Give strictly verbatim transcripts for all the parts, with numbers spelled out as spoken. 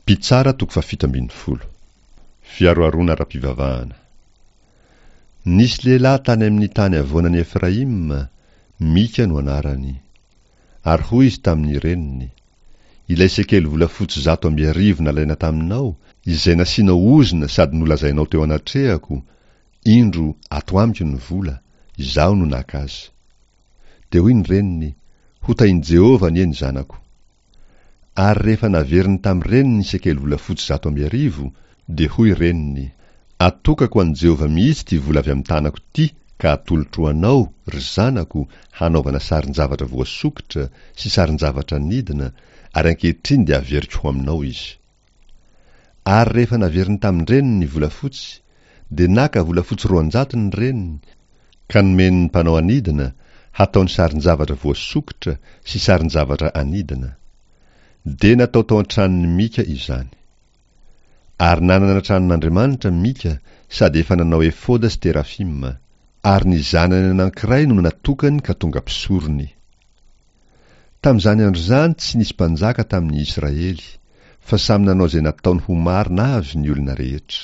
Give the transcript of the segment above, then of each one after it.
Pitsara toko fafito ambin'ny folo. Fiaroarona ara-pivavahana. Nisy lehilahy tany amin'ny tany avoanan'i Efraima, Mika no anarany. Ary hoy izy tamin'ny reniny: ilay sekely volafotsy zato amby arivo nalaina taminao, izay nasianao ozina sady nolazainao teo anatrehako, indro ato amiko ny vola, izaho no naka azy. Dia hoy ny reniny: ho tain'i Jehova anie ny zanako. Ary rehefa naveriny tamin'ny reniny ny sekely volafotsy zato amby arivo, dia hoy reniny: atokako an'i Jehova mihitsy ty vola avy amin'ny tanako ty, ka atolotro anao, ry zanako, hanaovana sarin-javatra voasokitra sy sarin-javatra nidina, ary ankehitriny dia averiko ho aminao izy. Ary rehefa naveriny tamin'ny reniny ny volafotsy, dia naka volafotsy roanjato ny reniny, ka nomeny ny mpanao anidina hataony sarin-javatra voasokitra sy sarin-javatra anidina. Dia natao tao an-tranon'ny Mika izany. Ary nanana tranon'Andriamanitra Mika, sady efa nanao efoda sy terafima, ary ny zanany anankiray no natokany ka tonga mpisorony. Tamin'izany andro zany tsy nisy mpanjaka tamin'ny Israely, fa samy nanao izay nataony ho marina avy ny olona rehetra.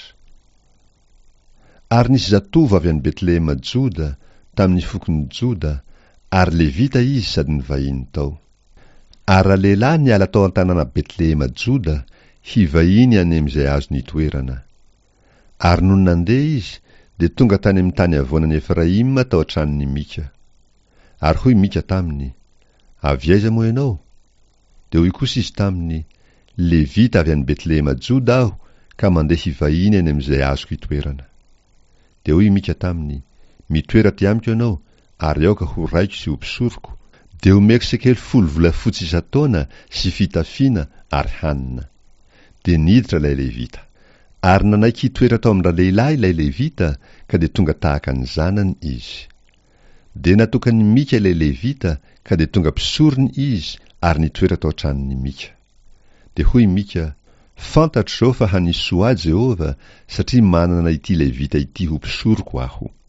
Ary nisy zatovo avy any Betlehema Joda, tamin'ny fokon'ny Joda, ary Levita izy sady ny vahiny tao. Ary lehilahy niala tao an-tanàna Betlehema Joda, hivahiny any amin'izay azo nitoerana. Ary noho nandeha izy, dia tonga tany amin'ny tany avoanan'i Efraima tao an-tranon'ny Mika. Ary hoy Mika taminy: avy aiza moa ianao? Dia hoy kosa izy taminy: Levita avy any Betlehema Joda aho, ka mandeha hivahiny any amin'izay azoko hitoerana. Dia hoy Mika taminy: mitoera ty amiko ianao, ary aoka ho raiko sy ho mpisoroko, dia omeko sekely folo volafotsy isan-taona sy fitafiana ary hanina. Dia niditra ilay Levita. Ary nanaiky hitoera tao amin'ny lehilahy ilay Levita, ka dia tonga tahaka ny zanany izy. Dia natokany Mika ilay Levita, ka dia tonga mpisorony izy ary nitoera tao an-tranon'ny Mika. Dia hoy Mika: fantatro zao fa hanisy soa Jehova, satria manana ity Levita ity ho mpisoroko aho.